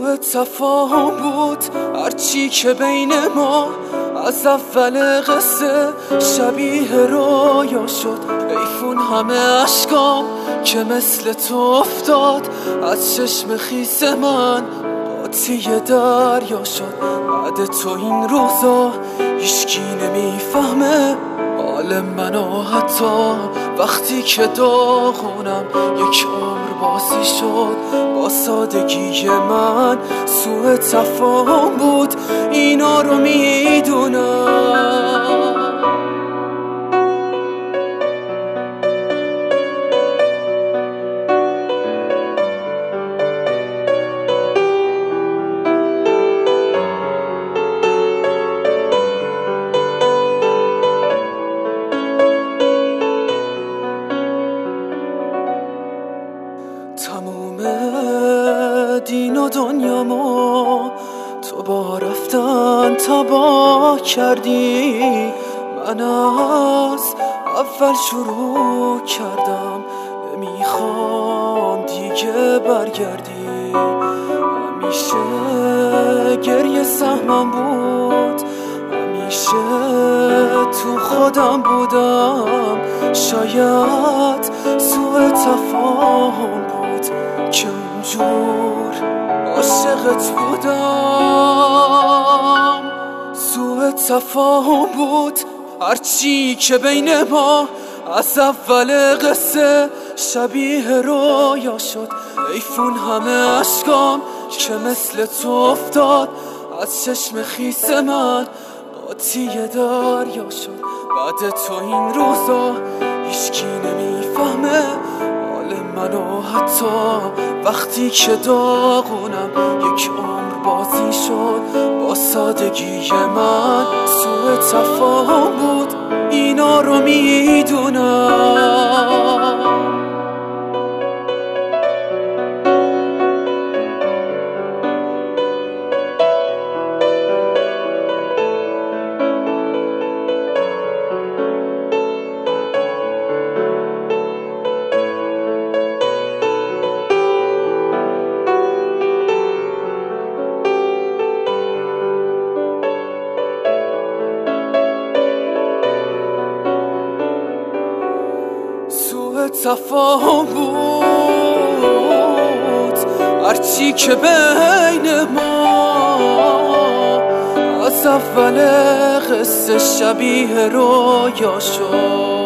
سوء تفاهم بود هرچی که بین ما از اول قصه شبیه رویا شد. حیفون همه عشقام که مثل تو افتاد از چشم خیس من قاطی دریا شد. بعد تو این روزا هیچکی نمیفهمه حال منو، حتی وقتی که داغونم یک عمر باسی شد. با سادگی من سوء تفاهم بود، اینا رو میدونم. تموم دین و دنیامو تو با رفتن تباه کردی. من از اول شروع کردم، نمیخوام دیگه برگردی. همیشه گریه سهمم بود، همیشه تو خودم بودم. شاید سوء تفاهم بود که اونجور عاشقت بودم. سوء تفاهم بود هرچی که بین ما از اول قصه شبیه رویا شد. حیفون همه عشقام که مثل تو افتاد از چشم خیس من قاطی دریا شد. بعد تو این روزا هیچکی نمیفهمه حال منو، حتی وقتی که داغونم یک عمر بازی شد. با سادگی من سوء تفاهم بود، اینا رو میدونم. تفاهم بود هرچی که بین ما از اول قصه شبیه رویا شد.